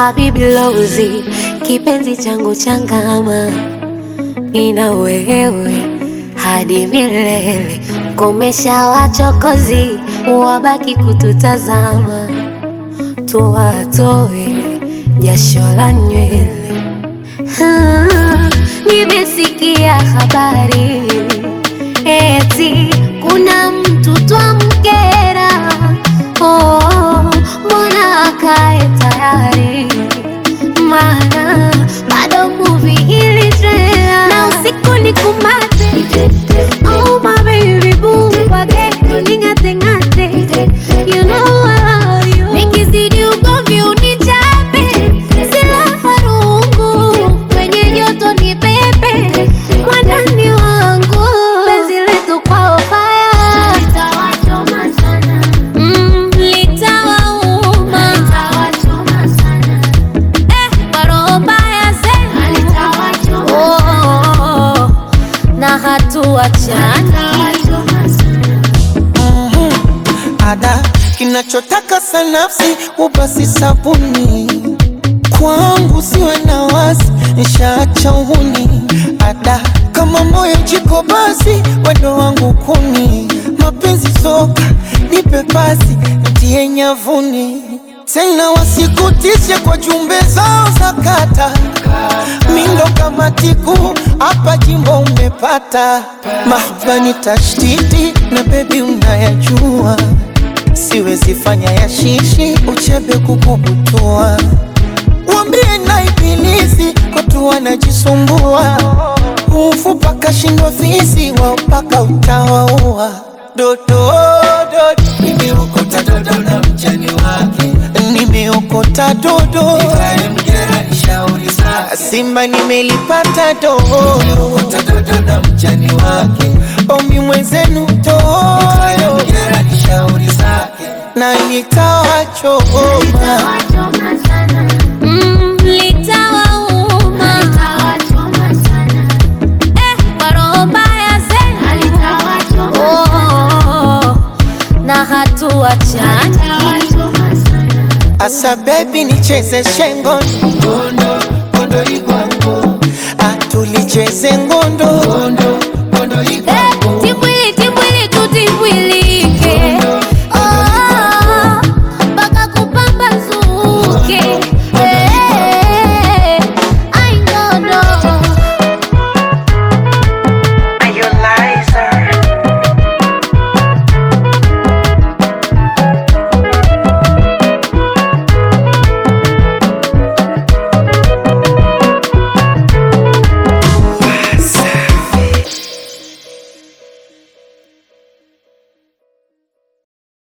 Habibi Lozi, kipenzi changu changama, nina wewe hadi milele. Komesha wachokozi, wabaki kututazama, tuwatoe jasho la nywele. Nimesikia habari eti kuna mtu twamkera. Mbona akae tayari, maana bado movie iliendelea. Na usiku ni kumate, oh my baby boo, wage ningate ngate, you know I love you. Nikizidi ugomvi unichape, sila farungu, kwenye joto ni pepe, mwandani wangu, penzi letu kwa fire, litawachoma sana, litawauma, litawachoma sana, kwa roho mbaya zenu, litawachoma, na hatuachani. Ada kinachotaka sanafsi ubasi sabuni, kwangu siwe na wasi, nishaacha uhuni. Ada kama moyo jiko basi, wendo wangu kuni, mapenzi soka nipe pasi, nitie nyavuni. Tena wasikutishe kwa jumbe zao za kata, mindo kama tiku hapa jimbo umepata. Mahbani tashtiti na baby unayajua, siwezi fanya ya shishi uchebe kukubutua. Wambie na ibilisi watu wanajisumbua, ufupa kashindwa fisi wao paka utawaua. Dodo dodo nimeokota dodo na mjani wake, nimeokota dodo nikamgera nishauri zake. Simba nimelipata dodo, nimeokota dodo na mjani wake, omi mwenzenu dodo nikamgera nishauri zake, na nitawachoma, Litawachoma sana, litawauma, litawachoma sana, kwa roho mbaya zenu, litawachoma, na hatuachani. asa baby nicheze shengo ngondo, ngondo igwango, atulicheze ngondo, ngondo.